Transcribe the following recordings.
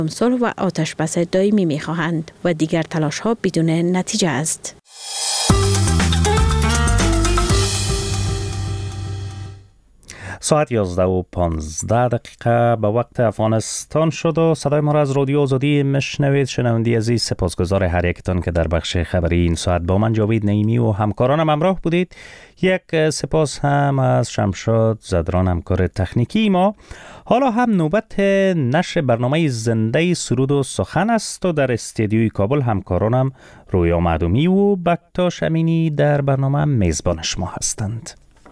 صلح و آتش‌بس دائمی می‌خواهند و دیگر تلاش‌ها بدون نتیجه است. ساعت 11:15 به وقت افغانستان شد و صدای ما را از رادیو آزادی میشنوید. شنونده عزیز، سپاسگزار هر یکتان که در بخش خبری این ساعت با من جاوید نعیمی و همکارانم همراه بودید. یک سپاس هم از شمشاد زدران همکار تکنیکی ما. حالا هم نوبت نشر برنامه زنده سرود و سخن است و در استودیوی کابل همکارانم رویا معدومی و بکتاش امینی در برنامه میزبان شما هستند.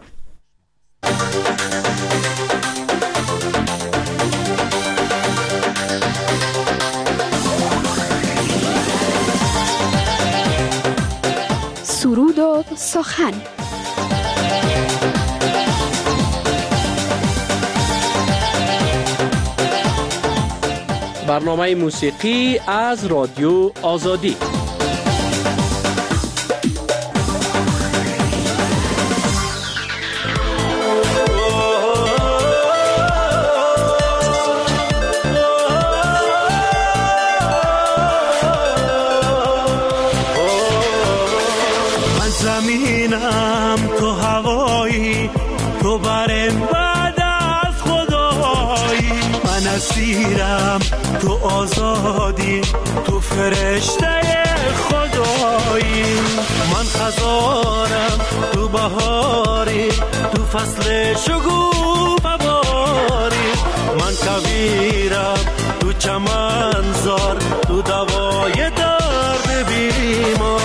سرود و سخن. برنامه موسیقی از رادیو آزادی. زمینم تو هوایی، تو برم بعد از خدایی. من اسیرم تو آزادی، تو فرشته خدایی. من خزانم تو بهاری، تو فصل شگوفه باری. من کویرم تو چمنزار، تو دوای درد بیمار.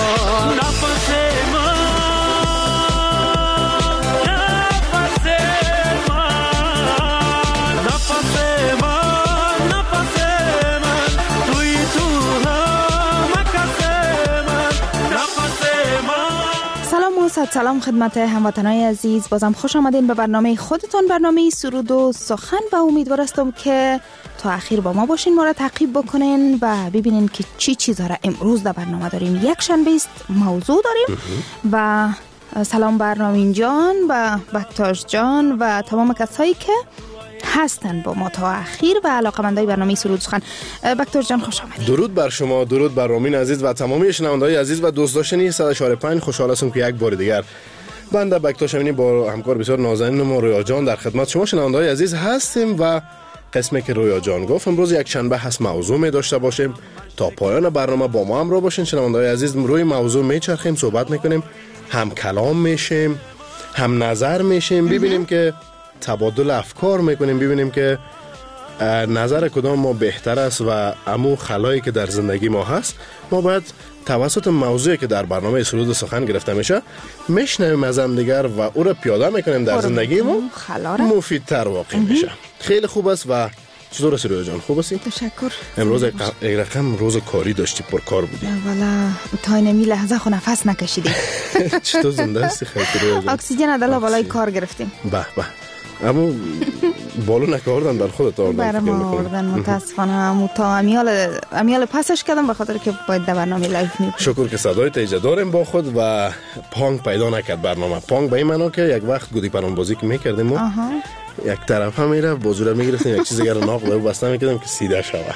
سلام خدمت هموطنای عزیز، بازم خوش آمدین به برنامه خودتون، برنامه سرود و سخن، و امیدوار هستم که تا اخیر با ما باشین، ما را تعقیب بکنین و ببینین که چی چیزا را امروز در برنامه داریم. یک شنبه است، موضوع داریم و سلام برنامین جان و بکتاش جان و تمام کسایی که هستن با ما تا اخیر و علاقه‌مندای برنامه سرود سخن. بکتاش جان خوش آمدید. درود بر شما، درود بر رامین عزیز و تمامی شنونده‌های عزیز و دوست داشتنی 104.5. خوشحال هستم که یک بار دیگر بنده بکتاش امینی با همکار بسیار نازنین ما رویا جان در خدمت شما شنونده‌های عزیز هستیم و قسمی که رویا جان گفت امروز یک شنبه هست، موضوع می داشته باشیم. تا پایان برنامه با ما همراه باشین شنونده‌های عزیز. روی موضوع میچرخیم، صحبت میکنیم، هم کلام میشیم، هم نظر میشیم، ببینیم که تبادل افکار میکنیم، ببینیم که نظر کدام ما بهتر است و امو خلایی که در زندگی ما هست ما باید توسط موضوعی که در برنامه سرود و سخن گرفته میشه میشنویم از هم دیگر و او را پیاده میکنیم در زندگی ما مفیدتر واقع میشه. خیلی خوب است. و چطور هستی رویا جان؟ خوب هستی؟ تشکر. امروز یک رقم روز کاری داشتی، پر کار بودی. والا تا این لحظه خو نفس نکشیدی. چطور زنده هستی خیلی رویا جان؟ اکسیژن دلا بالای کار گرفتیم. به به. اما بالو نکردن بر خودت آوردن. برام آوردن متاسفانه. اما تا امیال پسش کردم به خاطر که باید در برنامه لایف میکنم. شکر که صدای تیجه داریم با خود و پانگ پیدا نکرد برنامه. پانگ به این معنا که یک وقت گودی پران بازی که میکردیم و یک طرف هم میره بازو رو میگرفتیم، یک چیز دیگه رو ناق به بسته میکردیم که سیده شوه.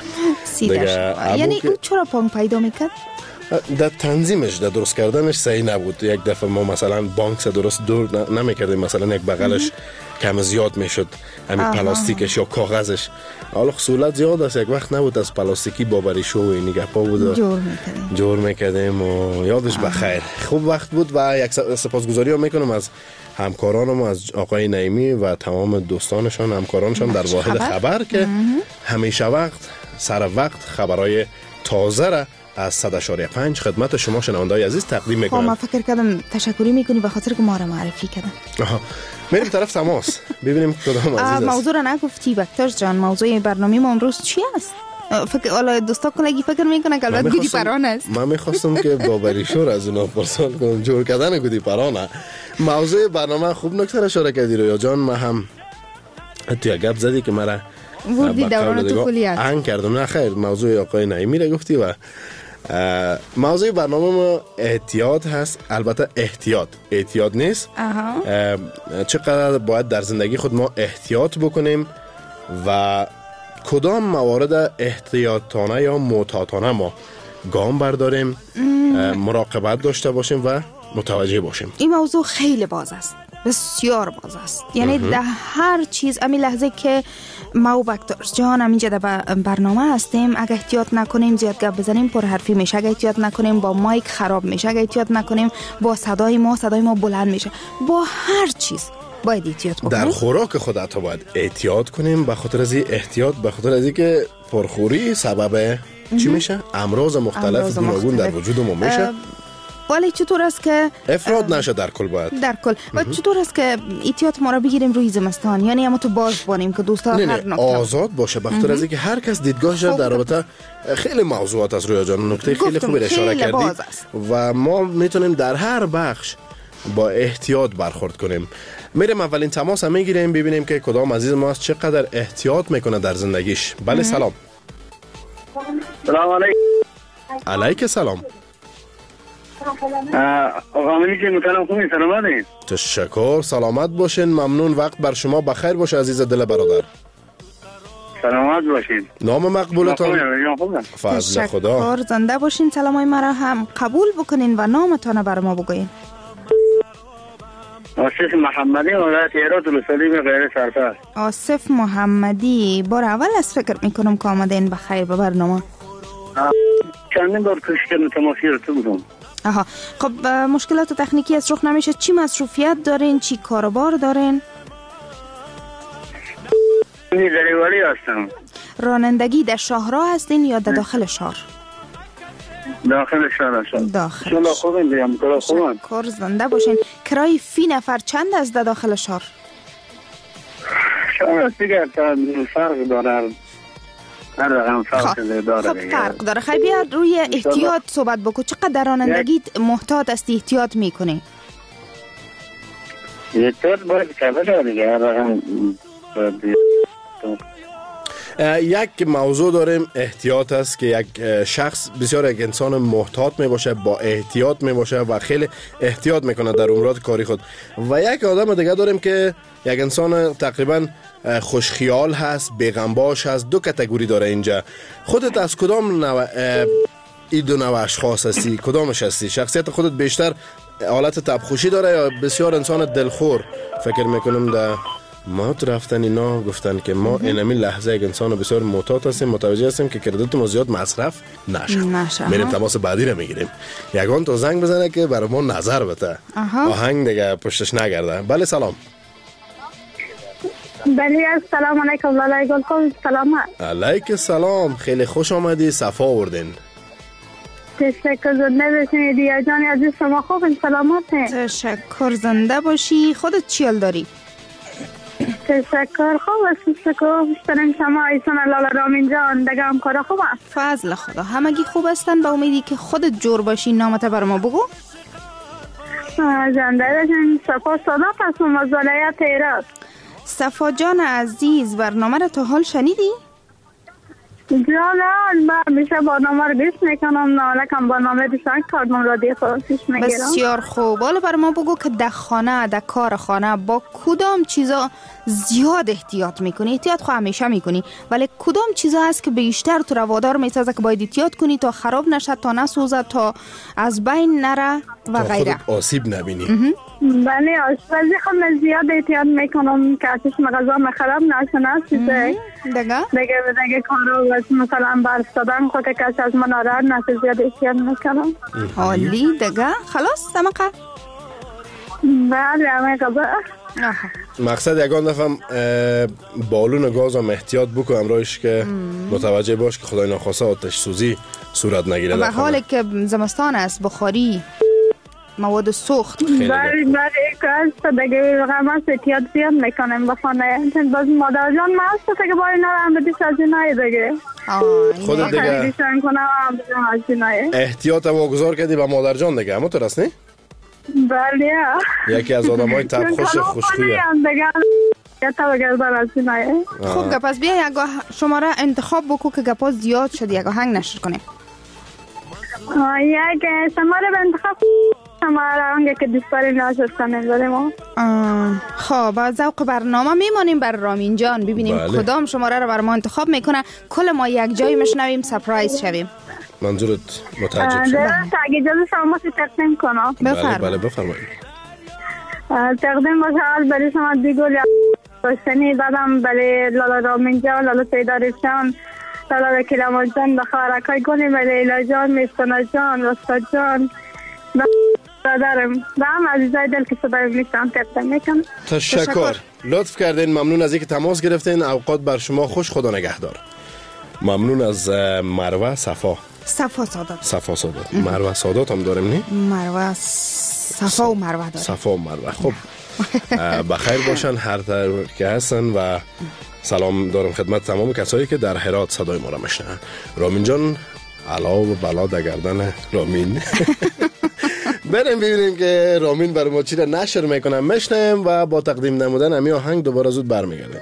یعنی او چرا پانگ پیدا میکرد؟ در تنظیمش، در درست کردنش صحیح نبود. یک دفعه ما مثلا بانک سے درست دور نمیکردیم، مثلا یک بغلش کم زیاد میشد، همین پلاستیکش یا کاغذش. حالا خصولت زیاد است، یک وقت نبود از پلاستیکی بابریشو و اینی گپا بود جور میکردیم و یادش بخیر. خوب وقت بود و یک سپاسگزاری هم میکنم از همکارانم، از آقای نعیمی و تمام دوستانشان، همکارانشان در واحد خبر که همیشه وقت سر وقت خبرای تازه را از 100.5 خدمت شما شنونده‌های عزیز تقدیم میکنم. ما فکر کردم تشکری میکنی به خاطر که ما را معرفی کردن. میریم طرف تماس ببینیم کدام عزیز است. موضوع را نگفتی بکتاش جان، موضوع برنامه ما امروز چی است؟ فکر حالا دوستا کلگی فکر میکنن که البته گودی پران است. من میخواستم که بابریشور از اونا پرسان کنم جور کردن گودی پرانه. موضوع برنامه خوب نکته اشاره کردی رویا جان. ما هم تو یک گپ زدی که مرا وردی دوران طفولیت ان کردم. نه خیر، موضوع آقای نعیمی را گفتی و موضوع برنامه ما احتیاط هست. البته احتیاط نیست. چقدر باید در زندگی خود ما احتیاط بکنیم و کدام موارد احتیاطانه یا محتاطانه ما گام برداریم، مراقبت داشته باشیم و متوجه باشیم؟ این موضوع خیلی باز است، بسیار باز است. یعنی در هر چیز، امی لحظه که ما و بکتر جان همینجا در برنامه هستیم، اگه احتیاط نکنیم زیاد گپ بزنیم پر حرفی میشه، اگه احتیاط نکنیم با مایک خراب میشه، اگه احتیاط نکنیم با صدای ما بلند میشه. با هر چیز باید احتیاط بکنیم. در خوراک خود حتی باید احتیاط کنیم، به خاطر از احتیاط، به خاطر از اینکه پرخوری سبب چی میشه؟ امراض مختلف گوناگون در وجود ما میشه. ولی چطور است که افراد نشه در کل باید؟ در کل. و چطور است که احتیاط ما را بگیریم روی زمستان؟ یعنی اما تو باز بانیم که دوستا هر نکته آزاد باشه، به خاطر از اینکه هر کس دیدگاهش در رابطه خیلی موضوعات از رویا جان، نکته خیلی خوبی اشاره کردی و ما میتونیم در هر بخش با احتیاط برخورد کنیم. میریم اولین تماس هم میگیریم ببینیم که کدام عزیز ما است چقدر احتیاط میکنه در زندگیش. بله سلام. سلام علیکم. علیک سلام. آقا منی که مطلب خوبی، سلامتی؟ تشکر، سلامت باشین، ممنون، وقت بر شما بخیر باشه عزیز دل برادر. سلامت باشین. نام مقبولتان؟ فضل خدا. تشکر، زنده باشین. سلامای مرا هم قبول بکنین و نامتان بر ما بگوین. آصف محمدی، ولایت هرات، السلیم غیر سرپرست. آصف محمدی، بار اول از فکر میکنم که آمدین بخیر به برنامه. چندین بار کوشش کردم تماسی رو تو بودم. آها، خب مشکلات تکنیکی از رخ نمیشه. چی مصروفیت دارین؟ چی کاروبار دارین؟ دریوری هستم. رانندگی در شهرها هستین یا در داخل شهر؟ داخل شهر هستم. داخل شما خوبین دیم، کلا خوبن. شکر، زنده باشین. کرای فی نفر چند است در داخل شهر؟ شهر دیگر فرق داره. هر رقم فرق داره. خب فرق داره. خیلی بیا روی احتیاط صحبت بکن. چقدر در رانندگیت محتاط هستی، احتیاط میکنی؟ احتیاط باید کرده دیگه. هر رقم یک موضوع داریم، احتیاط است که یک شخص بسیار یک انسان محتاط می باشه، با احتیاط می باشه و خیلی احتیاط میکنه در امورات کاری خود. و یک آدم دیگه داریم که یک انسان تقریبا خوشخیال هست، بیغمباش هست. دو کاتگوری داره اینجا. خودت از کدام این دو نوع اشخاص هستی؟ کدامش هستی؟ شخصیت خودت بیشتر حالت تبخوشی داره یا بسیار انسان دلخور؟ فکر میکنم در ما تو رفتن اینا گفتن که ما اینمی لحظه یک انسان بسیار محتاط هستیم، متوجه هستیم که کردیت ما زیاد مصرف نشه. میریم تماس بعدی رو میگیریم. یگان تو زنگ بزنه که برای ما نظر بده، آهنگ دیگه پشتش نگرده. بله سلام. بله السلام علیکم. لاله گل سلام. علیک سلام، خیلی خوش آمدی، صفا آوردین. تشکر، زنده باشین. دیا جان عزیز شما خوبین، سلامت؟ تشکر، زنده باشی. خودت چیل داری؟ تشکر، خوب است. تشکر بیشترین شما ایسان لاله رامین جان دیگه هم کار خوب است. فضل خدا، همگی خوب هستن. با امیدی که خودت جور باشی. نامت بر ما بگو. زنده باشین. صفا صادق هستم از ولایت هرات. صفا جان عزیز، برنامه رو تا حال شنیدی؟ جانان من میشه برنامه رو بیش میکنم، نالکم برنامه بیشتر کردم را دیگه پیش میگیرم. بسیار خوب. حالا بر ما بگو که در خانه، در کار خانه با کدام چیزا زیاد احتیاط میکنی؟ احتیاط خو همیشه میکنی، ولی کدام چیزا هست که بیشتر تو رو وادار میسازه که باید احتیاط کنی تا خراب نشه، تا نسوزه، تا از بین نره و غیره، خودت آسیب نبینی؟ بله آشپزی خود من زیاد احتیاط میکنم که آتش غذا خراب نشه. دیگه کارو مثلا برستادم خود کسی از من ناراحت نشه، زیاد احتیاط میکنم. حالی دیگه خلاص تمام. بله همه مقصد یگان دفعه بالون گاز هم احتیاط بکن امروش که متوجه باش که خدای ناخواسته آتش سوزی صورت نگیره. و حالی که زمستان است، بخاری، مواد سوخت. بله که دیگه رقم احتیاط زیاد میکنم بخانه. باز مادر جان ما هست که با اینا هم بدیش از اینای دیگه خودت دیگه احتیاط واگذار کردی با مادر جان دیگه. همون تو رست نی؟ بله یکی از آدم های تبخوش خوشخویه. خوب گپاس بیا یکا شماره انتخاب بکو که گپاس زیاد شد، یکا هنگ نشر کنیم. یک شماره به انتخاب شما را اونگه که دوست داریم ناشد کنیم برای ما. خب با ذوق برنامه میمانیم بر رامین جان ببینیم کدام شماره را بر ما انتخاب میکنه. کل ما یک جایی مشنویم سپرایز شویم. منظورت متعجب شد؟ اگه اجازه شما تقدیم کنم. بله بفرمایید. تقدیم باشه اول برای شما دیگل باشنی دادم برای لالا رامین جان، لالا سیدا رفشان، لالا کلام جان، بخارکای گلی برای لیلا جان، میستانا جان، رستا جان برادرم و هم عزیزای دل که صدای میشتم تقدیم میکنم. تشکر. لطف کردین. ممنون از اینکه تماس گرفتین. اوقات بر شما خوش. خدا نگهدار. ممنون از مروه صفا سادات. مروه سادات هم داریم نی؟ مروه صفا و مروه داریم. صفا و مروه. خب بخیر باشن هر طور که هستن و سلام دارم خدمت تمام کسایی که در هرات صدای ما را میشنون. رامین جان علا و بلا در گردن رامین. بریم ببینیم که رامین برای ما چی را نشر میکنم میشنیم و با تقدیم نمودن امی آهنگ دوباره زود برمیگردیم.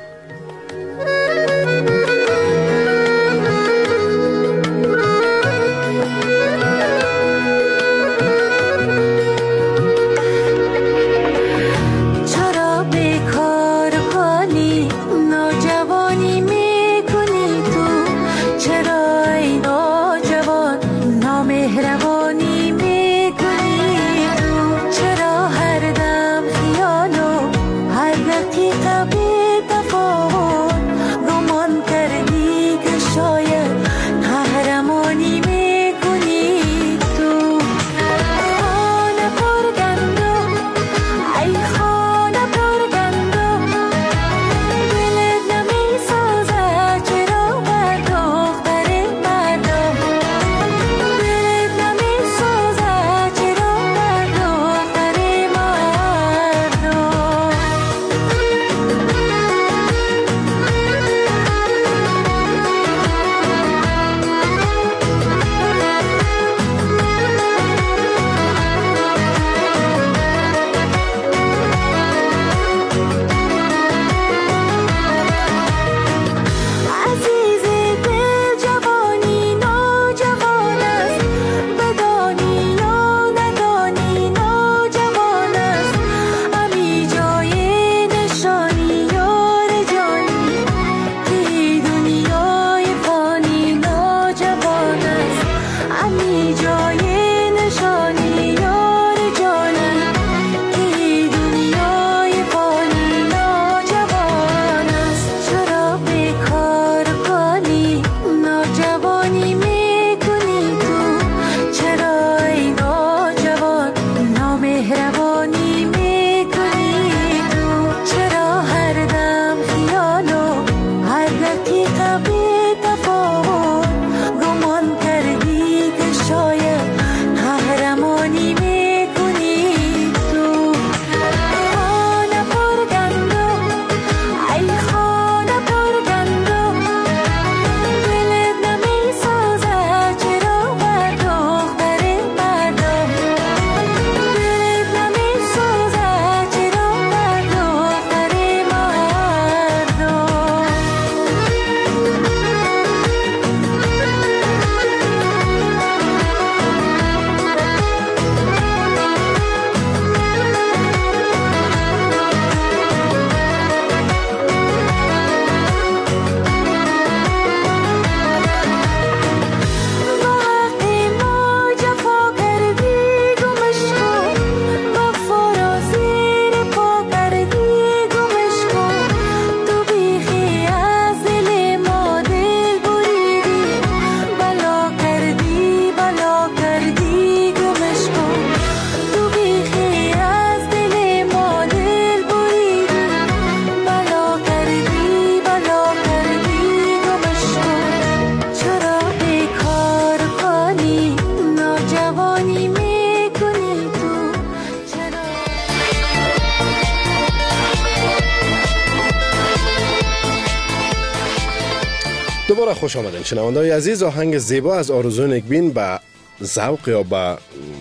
دوباره خوش آمدین شنونده‌های عزیز. آهنگ زیبا از آرزو نگبین به ذوق یا به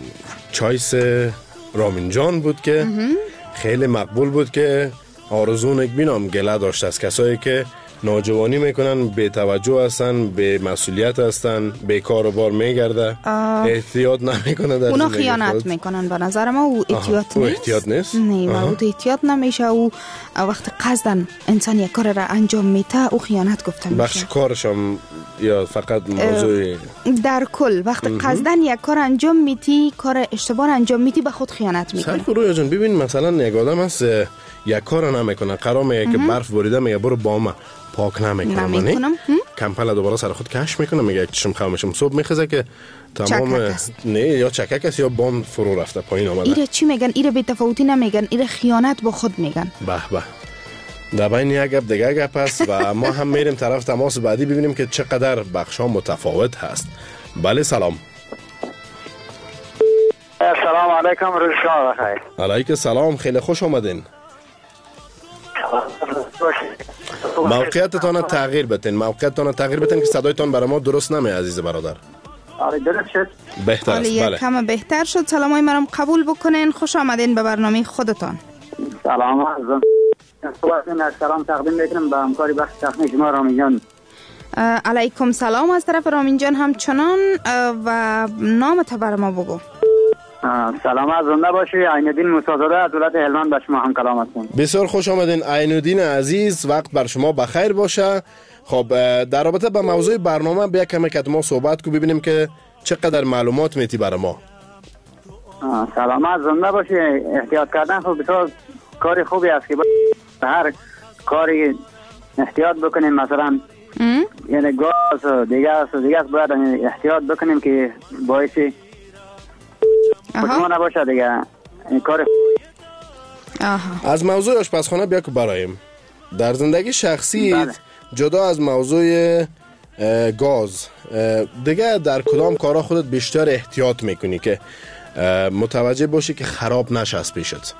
چایس رامین جان بود که خیلی مقبول بود که آرزو نگبین هم گله داشت از کسایی که ناجوانی میکنن، بی توجه هستن، بی مسئولیت هستن، بی کار و بار میگرده، احتیاط نمیکنه در اونا خیانت میکنن. به نظر ما او احتیاط نیست. احتیاط نیست؟ نه، او احتیاط نمیشه. او وقت قصدن انسان یک کار را انجام میده او خیانت گفته میشه. بخش کارش هم یا فقط موضوع در کل وقت قصدن یک کار انجام میدی، کار اشتباه انجام میدی، به خود خیانت میکنه. سر رویا جان ببین مثلا یک آدم هست یک کار نمیکنه، قرار میگه که برف بریده، میگه برو بام پاک نمیکنم، کمپل دوباره سر خود کش میکنه، میگه چشم خامشم صبح میخزه که تمام نه یا چکک است یا بام فرو رفته پایین آمده. ایره چی میگن؟ ایره بی تفاوتی نمیگن، ایره خیانت با خود میگن. به به. در بین یک گپ دیگه گپ است و ما هم میریم طرف تماس بعدی ببینیم که چقدر بخشا متفاوت هست. بله سلام. سلام علیکم، روز شما بخیر. علیکم سلام، خیلی خوش آمدین. موقعیتتان تغییر بتین که صدایتان برای ما درست نمی عزیز برادر. آره درست شد. بهتر است. بله. کم بهتر شد. سلامای مرام قبول بکنین. خوش آمدین به برنامه خودتان. سلام عزیزم. سلام تقدیم میکنم به همکاری بخش تکنیک ما رامین جان. علیکم سلام از طرف رامین جان همچنان. و نامت بر ما بگو. سلام از زنده باشی. عینالدین موسی‌زاده از ولایت هلمند به شما هم کلام هستم. بسیار خوش آمدین عینالدین عزیز، وقت بر شما بخیر باشه. خب در رابطه با موضوع برنامه بیا کمی که ما صحبت کو ببینیم که چقدر معلومات میتی برای ما. سلام از زنده باشی. احتیاط کردن خب بسیار کاری خوبی است که هر کاری احتیاط بکنیم. مثلا یعنی گاز دیگه باید احتیاط بکنیم که باعثی خودمون نباشه دیگه این کار. از موضوع آشپزخانه بیا که برایم در زندگی شخصی جدا از موضوع گاز دیگه در کدام کارا خودت بیشتر احتیاط میکنی که متوجه باشی که خراب نشه از پیشت؟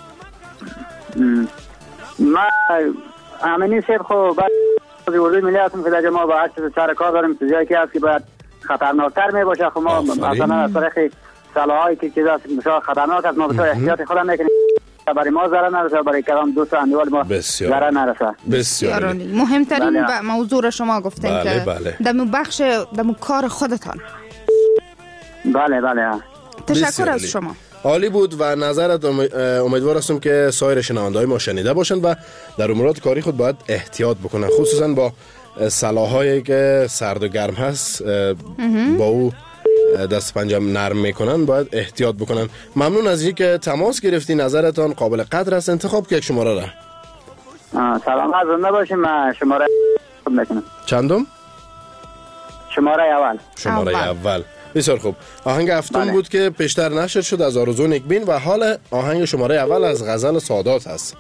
من همینی سیب خب بعد اردوی ملی هستم که در ما با هر چیز سر کار داریم چیزایی که هست که باید خطرناکتر می باشه. خب ما مثلا از طریق صلاحایی که چیز هست بسیار خطرناک است، ما بسیار احتیاط خودم میکنیم برای ما ضرر نرسه، برای کلام دوست و اندوال ما ضرر نرسه. بسیار مهمترین موضوع را شما گفتین که دمو بخش دمو کار خودتان. بله تشکر از شما. عالی بود و نظرت امیدوار هستم که سایر شنونده‌های ما شنیده باشند و در امورات کاری خود باید احتیاط بکنن، خصوصا با صلاحایی که سرد و گرم هست با او دست پنجم نرم میکنن باید احتیاط بکنن. ممنون از اینکه تماس گرفتی، نظرتان قابل قدر است. انتخاب که یک شماره را. سلام از زنده باشیم. من شماره میکنم. چندم؟ شماره اول. بسیار خوب. آهنگ هفتم بود که پیشتر نشر شد از آرزو نیکبین و حال آهنگ شماره اول از غزل سادات هست.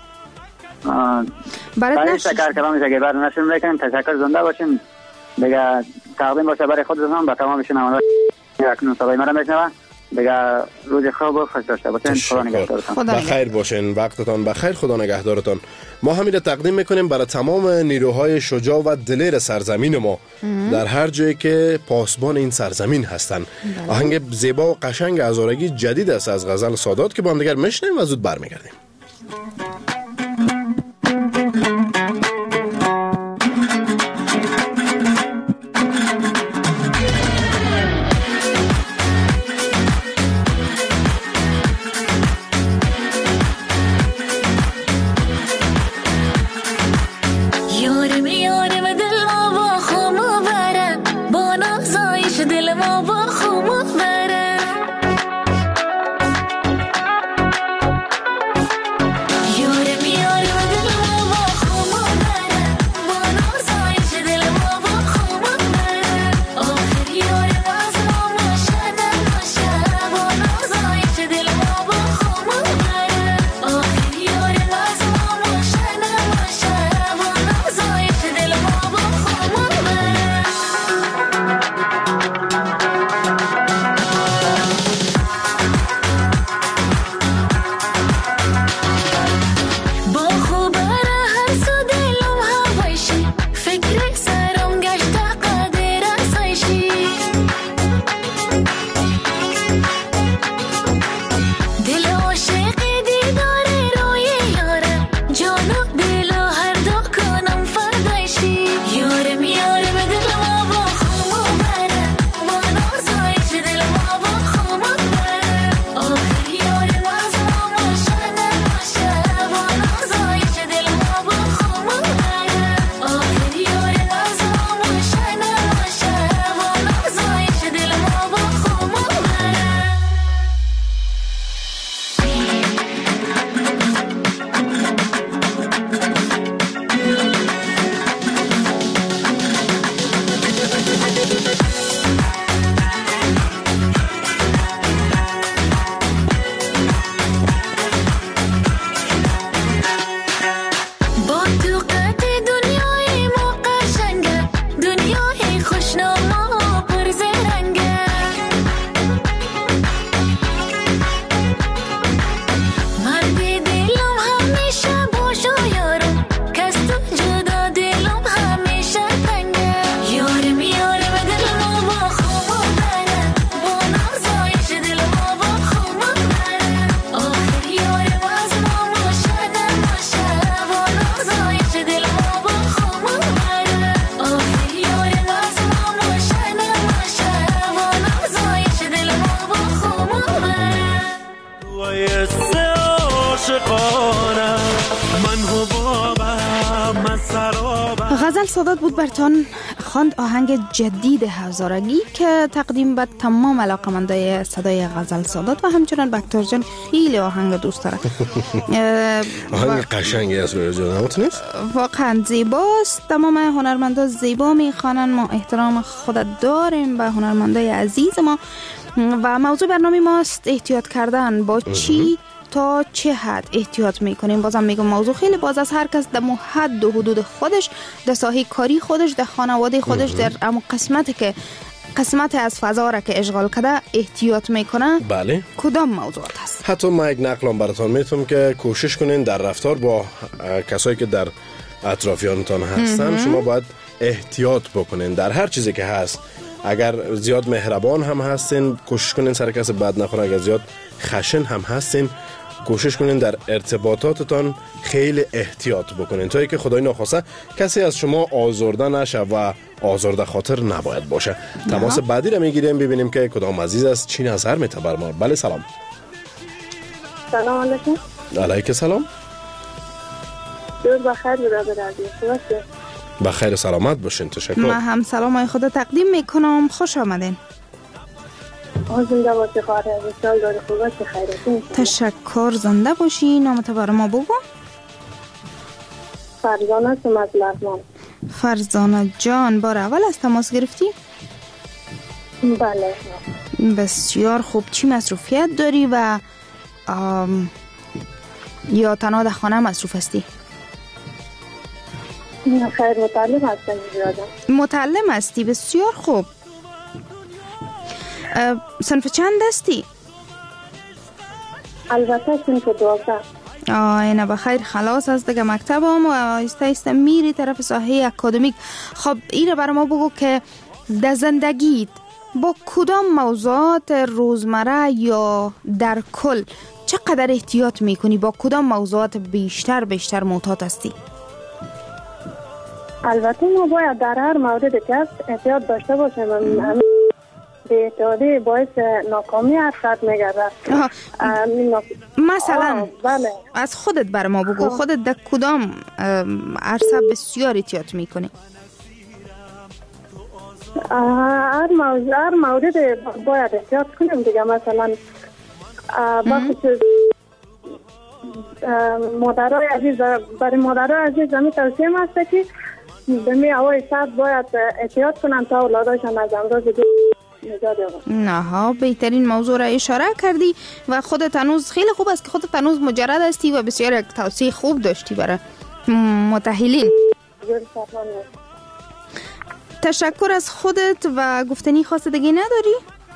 برای تشکر کلامی که برای نشر میکنیم. تشکر، زنده باشیم دیگه. تقدیم باشه برای خودتون به تمام شنوندگان اکنون صدای مرا میشنون. دیگه روز خوب و خوش داشته باشین. خدا نگهدارتون. بخیر باشین، وقتتان بخیر، خدا نگهدارتان. ما همین را تقدیم میکنیم برای تمام نیروهای شجاع و دلیر سرزمین ما در هر جایی که پاسبان این سرزمین هستند. آهنگ زیبا و قشنگ هزارگی جدید است از غزل سادات که با هم دیگر میشنویم و زود برمیگردیم. قایسته عاشقانه من حبابم من سرابم. غزل سادات بود برتان خواند آهنگ جدید هزارگی که تقدیم به تمام علاقمندای صدای غزل سادات و همچنان بکتور جان خیلی آهنگ دوست داره. آهنگ قشنگی است رویا جان، همونت نیست؟ واقعا زیباست. تمام هنرمندا زیبا میخوانن. ما احترام خود داریم به هنرمندای عزیز ما و موضوع برنامه ماست احتیاط کردن. با چی تا چه حد احتیاط میکنیم؟ بازم میگم موضوع خیلی باز از هر کس در حد و حدود خودش، در ساحه کاری خودش، در خانواده خودش، در اما قسمت از فضا را که اشغال کرده احتیاط میکنه. بله. کدام موضوعات هست؟ حتی ما یک نقلم براتون میتونم که کوشش کنین در رفتار با کسایی که در اطرافیانتان هستن شما باید احتیاط بکنین در هر چیزی که هست. اگر زیاد مهربان هم هستین کوشش کنین سر کس بد نخورن. اگر زیاد خشن هم هستین کوشش کنین در ارتباطاتتان خیلی احتیاط بکنین تا اینکه خدای ناخواسته کسی از شما آزرده نشه و آزرده خاطر نباید باشه. تماس بعدی رو میگیریم ببینیم که کدام عزیز است چی نظر میته بر ما. بله سلام. سلام علیکم. علیکم سلام. روز بخیر برادر عزیز. بخیر سلامت باشین. تشکر. من هم سلامای خود تقدیم میکنم. خوش آمدین. زنده باشی خواهر سال داری خوب است خیرتون. تشکر. زنده باشی. نامت برای ما بگو. فرزانه هستم از لغمان. فرزانه جان بار اول از تماس گرفتی؟ بله. بسیار خوب. چی مصروفیت داری و یا تنها در خانه مصروف هستی؟ خیر متعلم هستم زیادم. متعلم هستی؟ بسیار خوب. صنف چند هستی؟ البته صنف 12. اینه بخیر خلاص از دیگه مکتب هم و آیسته آیسته میری طرف ساحه اکادمیک. خب ایره برای ما بگو که در زندگیت با کدام موضوعات روزمره یا در کل چقدر احتیاط میکنی؟ با کدام موضوعات بیشتر معتاد هستی؟ البته ما باید در هر مورد که احتیاط داشته باشیم. به احتیاطی باعث ناکامی حرکت میگرده. مثلا بله. از خودت بر ما بگو. خودت در کدام عرصه بسیار احتیاط میکنی؟ هر مورد باید احتیاط کنیم دیگه. مثلا بخصوص مادرای عزیز، برای مادرای عزیز زمین توصیه هست که به می هوای سرد باید احتیاط کنن تا اولاداشان از امراض نجات یابند. نه بهترین موضوع را اشاره کردی و خودت هنوز خیلی خوب است که خودت هنوز مجرد هستی و بسیار یک توصیه خوب داشتی برای متأهلین. تشکر از خودت و گفتنی خاص دیگه نداری؟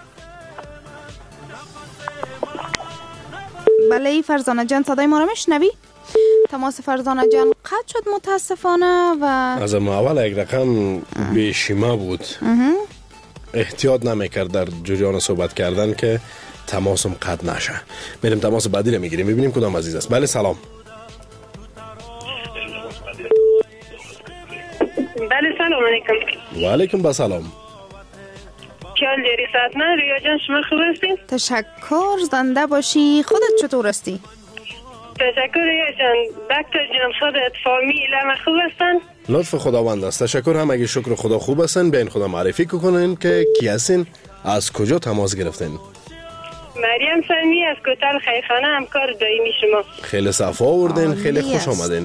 بله فرزانه جان صدای ما را میشنوی؟ تماس فرزانه جان قطع شد متاسفانه و از اول یک رقم بیشیمه بود. احتیاط نمیکرد در جریان صحبت کردن که تماسم قطع نشه. میریم تماس بعدی رو میگیریم ببینیم کدام عزیز است. بله سلام. بله سلام علیکم. و علیکم بسلام. چال داری ساعت من ریا جان شما خوب هستین؟ تشکر. زنده باشی. خودت چطور هستی؟ تشکر ریا جان. دکتر جان خودت فامیل همه خوب هستن؟ لطف خداوند است. تشکر. هم اگه شکر خدا خوب هستن به این خدا معرفی کنین که کی هستین، از کجا تماس گرفتین؟ مریم سلمی از کوتل خیرخانه همکار دائمی شما. خیلی صفا آوردین. خیلی خوش آمدین.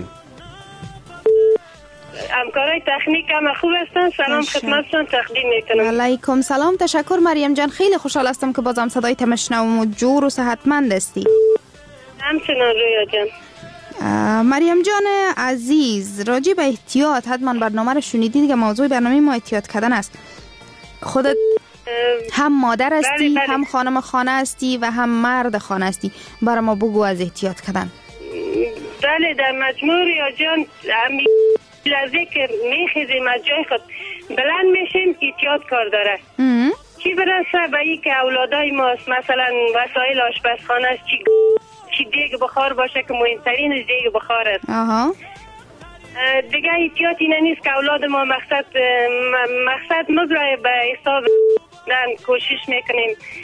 همکارای تکنیک هم خوب هستن. سلام خدمتتون تقدیم میکنم. علیکم سلام. تشکر مریم جان. خیلی خوشحال هستم که بازم صدای تمشنوم و جور و صحتمند هستی. همچنان رویا جان. مریم جان عزیز راجع به احتیاط حتما برنامه رو شنیدی دیگه. موضوع برنامه ما احتیاط کردن است. خودت هم مادر هستی بله. هم خانم خانه هستی و هم مرد خانه هستی. برای ما بگو از احتیاط کردن. بله در مجموع ریا جان لحظه که میخیزیم از جای خود بلند میشیم احتیاط کار داره. چی برسه به این که اولادای ماست مثلا وسایل آشپزخانه است چی دیگ بخار باشه که مهمترین دیگ بخار است. دیگه احتیاط اینه نیست که اولاد ما مقصد مزرعه به حساب کوشش میکنیم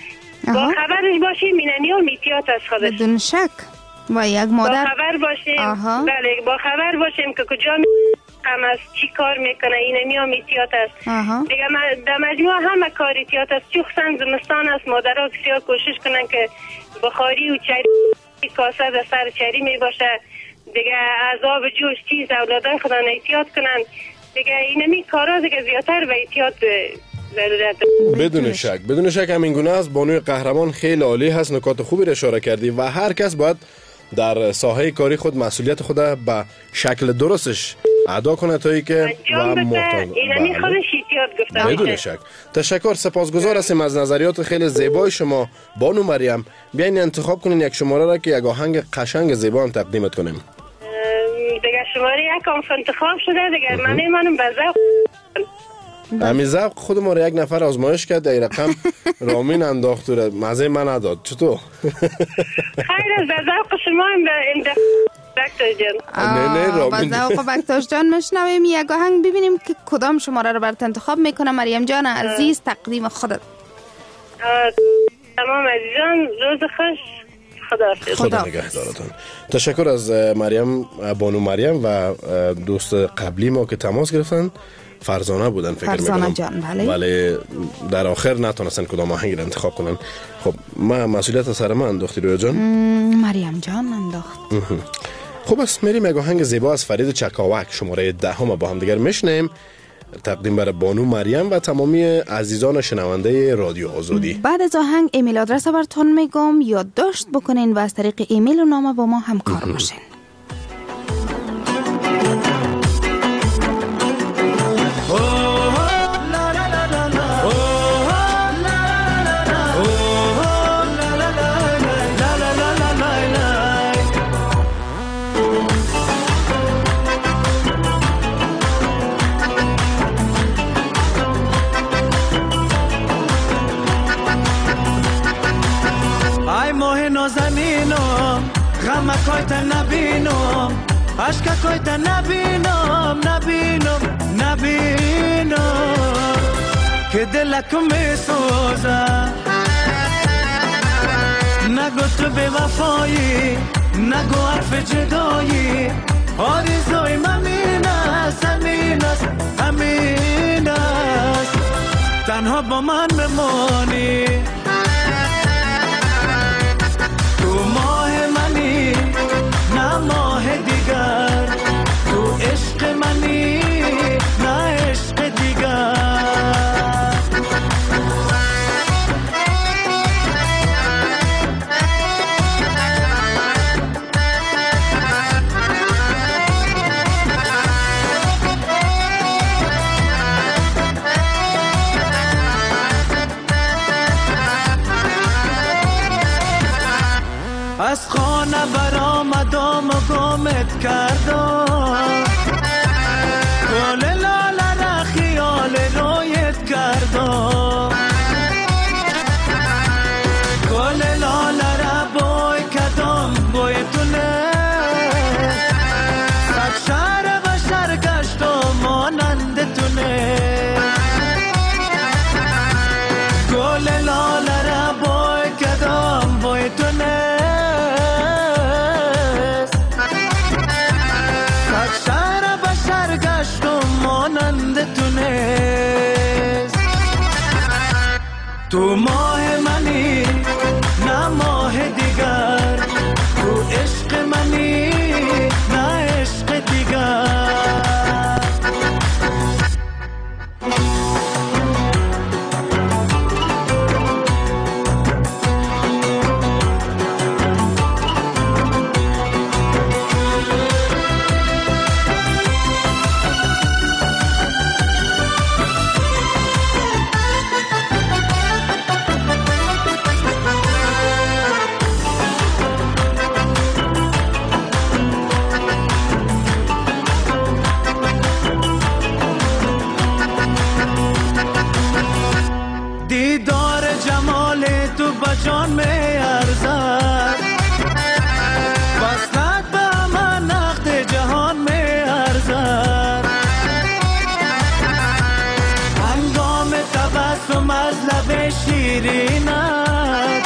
با خبرش باشیم ایننیا میتیات از خودش بدون شک و یک مادر با خبر باشیم بله با خبر باشیم که کجا هم از چی کار میکنه ایننیا میتیات است دیگه در مجموع همه کار ایتیات است چون زمستان است مادرها بسیار کوشش کنن که بخاری و چری کاسه در سر چری میباشه دیگه عذاب جوش چیز اولادان خدا احتیاط کنن دیگه اینمی کارا دیگه زیادتر به احتیاط ضرورت. بدون شک همین گونه است. بانوی قهرمان خیلی عالی هست، نکات خوبی را اشاره کردی و هر کس باید در ساحه کاری خود مسئولیت خود به شکل درستش ادا کنه تا اینکه و محتاط اینمی خودش احتیاط گفته بدون شک. تشکر، سپاسگزار هستیم از نظریات خیلی زیبای شما بانو مریم. بیاین انتخاب کنین یک شماره را که یک آهنگ قشنگ زیبا هم تقدیمت کنیم. دیگه شماره یک انتخاب شده دیگه منم به ذوق همین ذوق خود ما را یک نفر آزمایش کرد در رقم رامین انداخت و مزه من نداد. چطور؟ خیر از ذوق شما هم به بکتاش جان با ذوق بکتاش جان مشنویم یک آهنگ ببینیم که کدام شماره رو برات انتخاب میکنه. مریم جان عزیز تقدیم خودت. تمام عزیزان روز خوش. خدا نگهدارتون. تشکر از مریم، بانو مریم و دوست قبلی ما که تماس گرفتن. فرزانه بودن فکر میکنم. فرزانه جان بله. ولی در آخر نتونستن کدام آهنگ را انتخاب کنن. خب ما مسئولیت سر من انداختی رویا جان؟ مریم جان انداخت. خب بس میریم یک آهنگ زیبا از فرید چکاوک شماره 10 با هم دیگر میشنیم. تقدیم برای بانو مریم و تمامی عزیزان شنونده رادیو آزادی. بعد از آهنگ ایمیل آدرس براتون میگم یادداشت بکنین و از طریق ایمیل و نامه با ما همکار باشین. کویت نبینم عشق کویت نبینم که دلکم میسوزه نگو تو به وفایی نگو حرف جدایی آرزوی همین است تنها با من بمانی تو ماه منی نه ماه دیگر تو عشق منی نه عشق دیگر از خانه برآمدم و گمت کردم گل لاله را خیال رویت کردم گل لاله را بوی کدام بوی تونه صد شهر و شهر گشتم مانند تونه گل لاله را بوی کدام بوی تونه تو ماه منی نه ماه دیگر تو عشق منی نه عشق دیگر جان می ارزد وصلت به من نقد جهان می ارزد هنگام تبسم از لب شیرینت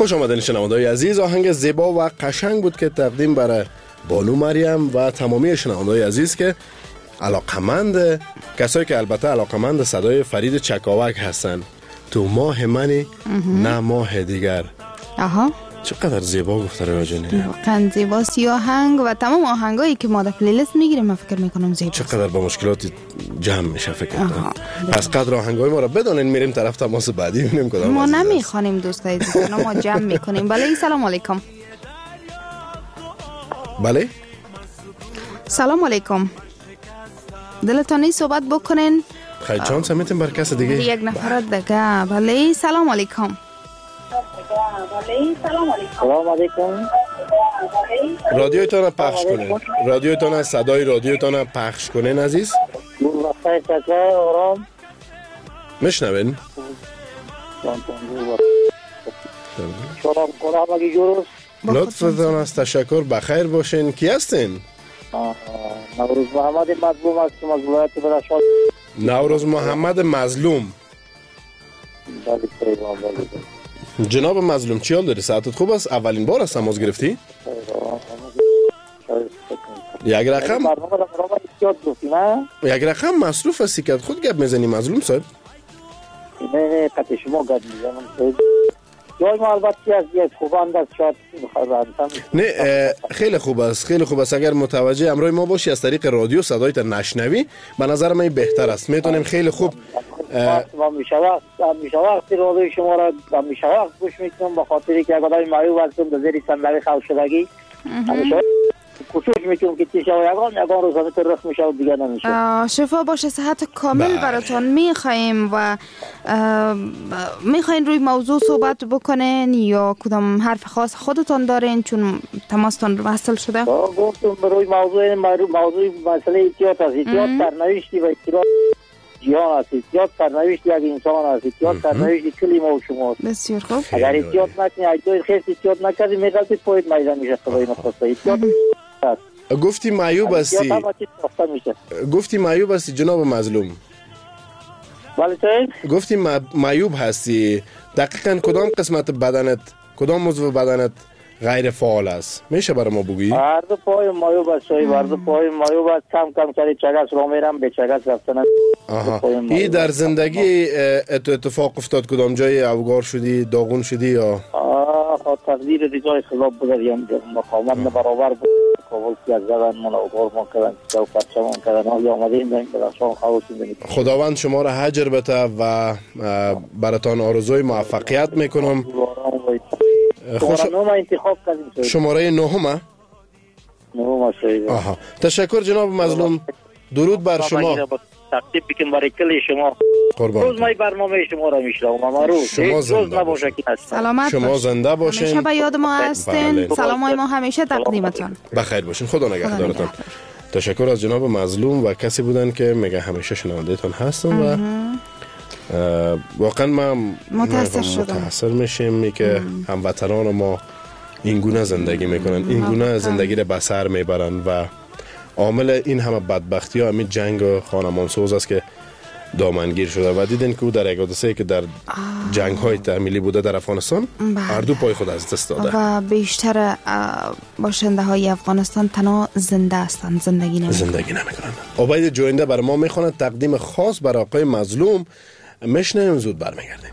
خوش آمدین شنونده‌های عزیز. آهنگ زیبا و قشنگ بود که تقدیم برای بانو مریم و تمامی شنونده‌های عزیز که علاقمند، کسایی که البته علاقمند صدای فرید چکاوک هستن. تو ماه منی نه ماه دیگر. آها، چقدر زیبا گفته رویا جانی. واقعا زیباست آهنگ و تمام آهنگایی که ما در پلیلیست میگیریم من فکر میکنم زیباست. چقدر با مشکلات جمع میشه فکر کنم. پس قدر آهنگای ما رو بدونین، میریم طرف تماس بعدی ببینیم کدام. ما نمیخوانیم دوستای عزیز، ما جمع میکنیم. بله سلام علیکم. بله سلام علیکم. دلتان نیست صحبت بکنین؟ خیلی چانس میتیم بر کس دیگه. یک نفر دیگه. بله سلام علیکم. سلام علیکم. رادیوتان پخش کنین. رادیوتان، صدای رادیوتان پخش کنین عزیز. بخیر تکه آرام میشنوین؟ سلام کنم اگه جورست. لطفتان از تشکر. بخیر باشین. کی هستین؟ نوروز محمد مظلوم هستم از ولایت بدخشان. نوروز محمد مظلوم. جناب مظلوم چی حال داری؟ ساعتت خوب است؟ اولین بار است تماس گرفتی؟ یک رقم مصروف هستی که خود گپ میزنی مظلوم صاحب؟ نه قطع شما گپ میزنم. جای ما البته از یک خوبند است شاید نه خیلی خوب است، خیلی خوب است. اگر متوجه امروز ما باشی از طریق رادیو صدایت نشنوی به نظر من بهتر است. میتونیم خیلی خوب میشه وقت رادیو شما را میشه وقت گوش میکنم به خاطری که اگر معیوب هستم در زیر صندلی خلق شدگی همیشه کوشش میکنم که چیزا یگان روزانه تو رخ میشه و دیگه نمیشه. شفا باشه، صحت کامل براتون میخوایم و میخواین روی موضوع صحبت بکنین یا کدام حرف خاص خودتون دارین چون تماستون وصل شده؟ گفتم روی موضوع مسئله احتیاط است. احتیاط سرنوشتی و احتیاط جهان است. احتیاط سرنوشتی یک انسان است. احتیاط سرنوشتی کلی ما و شماست. بسیار خوب. اگر احتیاط نکنی اگه خیلی احتیاط نکردی میگه پایت میزنه میشه خدای نخواسته. احتیاط گفتی معیوب هستی. گفتی معیوب هستی جناب مظلوم. بله سید. گفتی معیوب هستی. دقیقاً کدام قسمت بدنت، کدام عضو بدنت غیر فعال است؟ میشه برای ما بگویی؟ هر دو پای معیوب است. هر دو پای معیوب است. کم سری چگس را میرم به چگس رفتن. این در زندگی اتفاق افتاد کدام جای اوگار شدی، داغون شدی یا؟ تقدیر دیگه خلاف بودیم مقاومت برابر بود. کابل که از زبان من اوگار ما کردن و پرچمان کردن حالی آمدیم به درشان خواستیم. خداوند شما را حجر بده و براتان آرزوی موفقیت میکنم. شماره نهم. آها، تشکر جناب مظلوم. درود بر شما. تقدیم بکن برای کلی شما. روز مای برنامه شما را میشنوم. اما روز نباشه که سلامت شما زنده باشین. همیشه به یاد ما هستین. سلامای ما همیشه تقدیمتون. بخیر باشین. خدا نگهدارتان. تشکر از جناب مظلوم و کسی بودن که میگه همیشه شنوندهتون هستم و واقعا من متاثر میشیم که هموطنان ما این گونه زندگی میکنن، این گونه زندگی را به سر میبرن و عامل این همه بدبختی ها همین جنگ و خانمانسوز است که دامنگیر شده و دیدین که او در یک حادثه که در جنگ های تعمیلی بوده در افغانستان هر دو پای خود از دست داده و بیشتر باشنده های افغانستان تنها زنده هستند، زندگی نمیکنن. عبید جوینده برای ما میخواند تقدیم خاص برای آقای مظلوم. میشنویم زود برمیگردیم.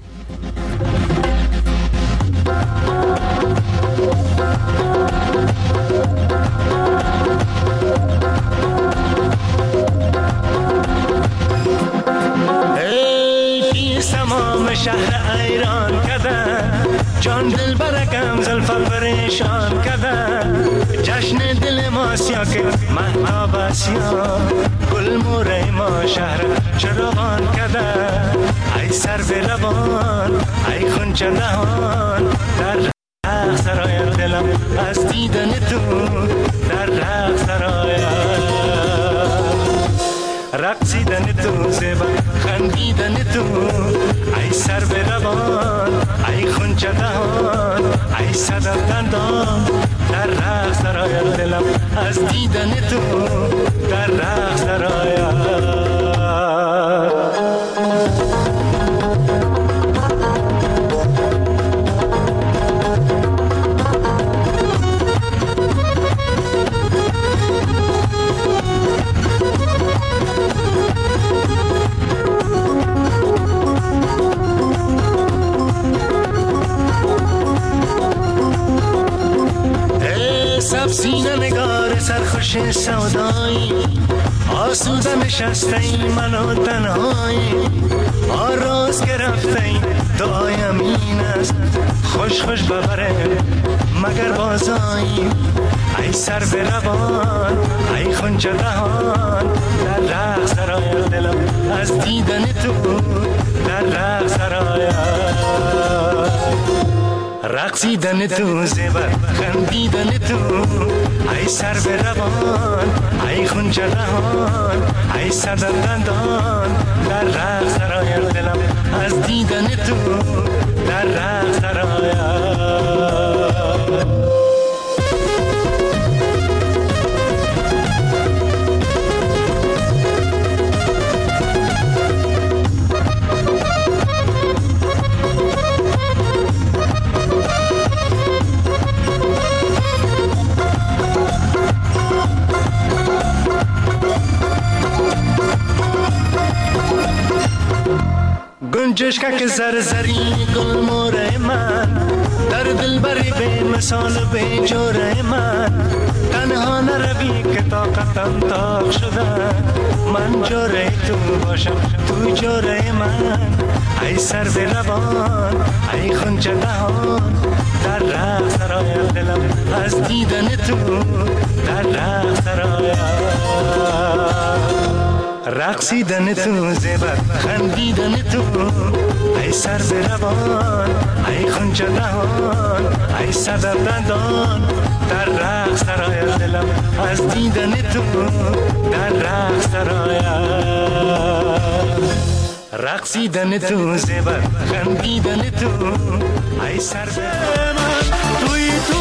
تمام شهر ایران کردن، جان دل برکم زلف پریشان کردن، جشن دل ما سیا که مهتاب اسیا، گل موره ما شهر چراغان کردن، ای سر به لبان ای خونچه دهان، در رخ سرای دلم از دیدن تو، در رخ سرای رقصیدن تو زیبا خندیدن تو، ای سر به روان ای خونچه دهان ای صدف دندان، در رقص سرای دلم از دیدن تو، در رقص سرای سبزینه نگار سرخوش سودایی آسوده نشسته ای منو تنهایی آراز گرفته ای دعایم این است خوش خوش ببره مگر بازایی ای سر به روان ای خونچه دهان در رقص سرایم دلم از دیدن تو در رقص سرایم رقصیدن تو زبر خندیدن تو ای سر به روان ای خونچه دهان ای صدر دندان در رقص سرایم دلم از دیدن تو در رقص سرایم گنجشکک زرزری گل موره من در دل بری به مثال به جوره من تنها نروی که طاقتم تاق شده من جوره تو باشم تو جوره من ای سر به روان ای خونچه دهان در رقص سرایم دلم از دیدن تو در رقص سرایم رقصیدن تو زبر خندیدن تو ای سر به روان ای خونچه دهان ای صدر دندان در رقص سرایم دلم از دیدن تو در رقص سرایم رقصیدن تو زبر خندیدن تو ای سر به من توی تو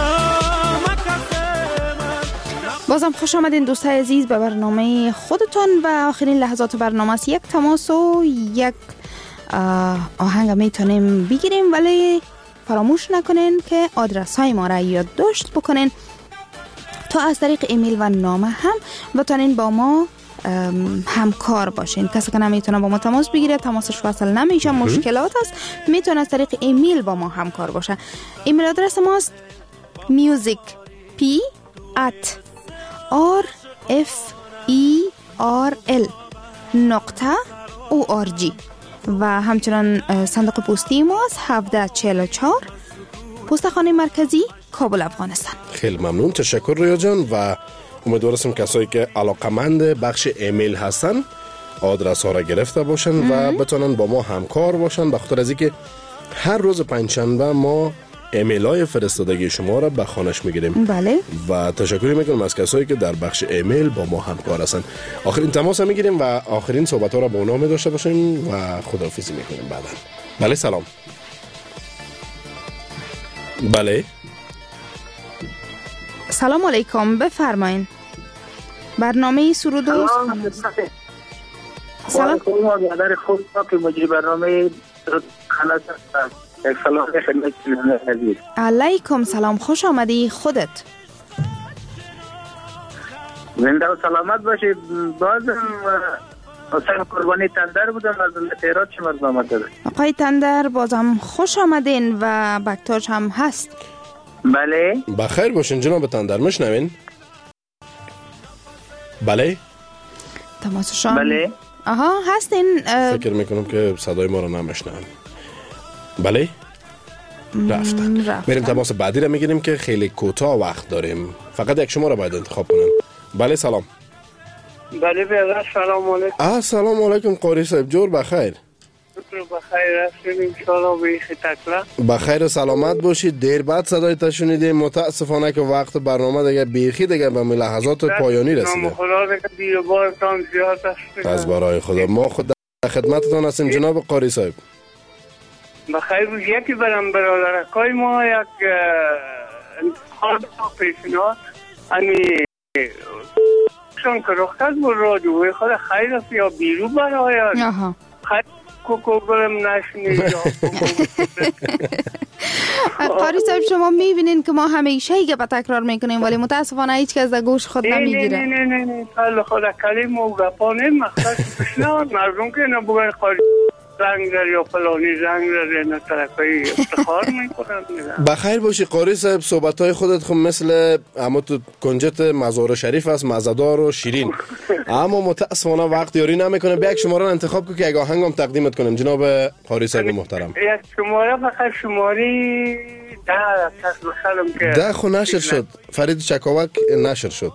بازم خوش آمدین دوستای عزیز به برنامه خودتون و آخرین لحظات برنامه است. یک تماس و یک آهنگ میتونیم بگیریم ولی فراموش نکنین که آدرس های ما را یادداشت بکنین تا از طریق ایمیل و نامه هم بتونین با ما همکار باشین. کسی که نمیتونه با ما تماس بگیره تماسش وصل نمیشه مشکلات است میتونه از طریق ایمیل با ما همکار باشه. ایمیل آدرس ماست music@rferl.org و همچنان صندوق پستی ماست 1744 پستخانه مرکزی کابل افغانستان. خیلی ممنون، تشکر ریا جان و امیدوارم کسایی که علاقمند بخش ایمیل هستن آدرس ها را گرفته باشن و بتونن با ما همکار باشن به خاطر از اینکه هر روز پنجشنبه ما ایمیل های فرستادگی شما را به خانش میگیریم. بله. و تشکر میکنم از کسایی که در بخش ایمیل با ما همکار هستن. آخرین تماس هم میگیریم و آخرین صحبت ها را با اونا داشته باشیم و خداحافظی میکنیم بعدا. بله سلام. بله. سلام علیکم، بفرمایین. برنامه سرود و سلام. مادر خود که مجری برنامه خلاص هستم. سلام خدمت عزیز. علیکم سلام، خوش آمدی. خودت زنده و سلامت باشید. بازم حسین قربانی تندر بودم از تهران شما رو آمده. آقای تندر بازم خوش آمدین و بکتاج هم هست. بله. بخیر باشین جناب تندر، مشنوین؟ بله. تماسشان. بله. آها هستین. فکر میکنم که صدای ما رو نمیشنن. بله. رفتن. میریم تماس بعدی رو میگیریم که خیلی کوتاه وقت داریم. فقط یک شما رو باید انتخاب کنن. بله سلام. بله بله سلام علیکم. سلام علیکم قاری صاحب، جور بخیر. بخیر هستیم انشاءالله. بیخی تکلا بخیر و سلامت باشید. دیر بعد صدای تشنیدیم، متاسفانه که وقت برنامه دیگه بیخی دیگه به لحظات پایانی رسیده. خدا دیگه دیر بارتان زیاد است. از برای خدا ما خود در خدمتتان هستیم جناب قاری صاحب. بخیر بود. یکی برم برادرکای ما یک انتخاب پیشنهاد امی شون که رخصت بود رادیوی خود خیر است یا بیرو برای خیر کوکو برم نشنید. قاری صاحب شما میبینین که ما همیشه ایگه به تکرار میکنیم ولی متاسفانه هیچ کس در گوش خود نمیگیره. نه خدا کلیم و گپانه مخصوص پیشنهاد مردم که نبوگن قاری زنگ زد یا فلانی زنگ زد اینا طرفای افتخار میکنن. بخیر باشی قاری صاحب. صحبت‌های خودت خب مثل اما تو کنجت مزار شریف است، مزدار و شیرین. اما متاسفانه وقت یاری نمیکنه. به یک شماره انتخاب کن که یک آهنگم تقدیمت کنیم جناب قاری صاحب محترم. یک شماره فقط شماره 10 خو نشر شد. فرید چکاوک نشر شد.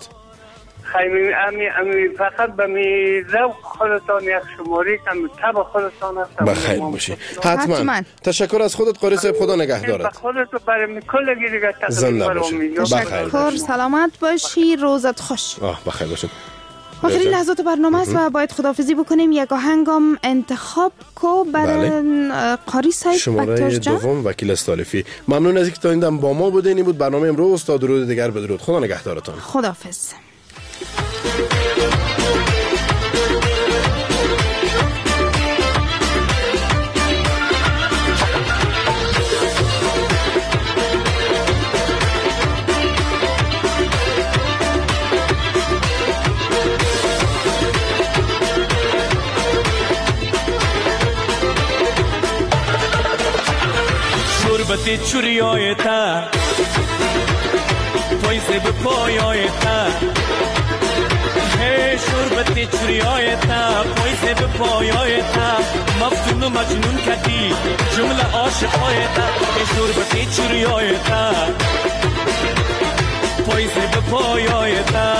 امی فقط به می ذوق خودتان یک شماری کم تب خودتان هستم. بخیر باشی. حتما. تشکر از خودت قاری صاحب. خدا نگهدارت. خودتو برای کلگی دیگه زنده باشی. تشکر. سلامت باشی. روزت خوش. بخیر باشید. آخرین لحظات برنامه است و باید خداحافظی بکنیم. یک آهنگم انتخاب کو برای قاری صاحب. شماره دوم وکیل استالفی. ممنون از اینکه تا این دم با ما بودین. این بود برنامه امروز. تا درود دیگر بدرود. خدا نگهدارتان. خداحافظ. شربت چوریایتا پایز به پایایتا هی شربت چوریایتا پایز به پایایتا مفتون و مجنون کردی جمله عاشقایتا هی شربت چوریایتا پایز به پایایتا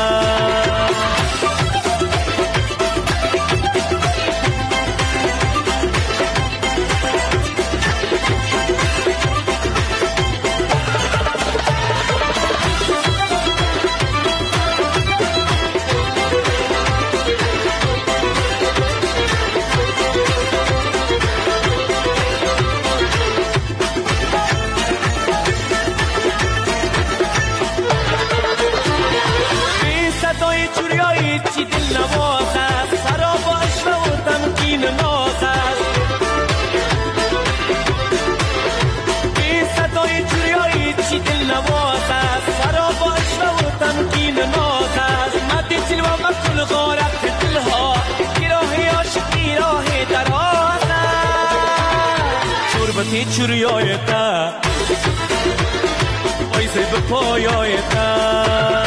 چوریایتا پایز به پایایتا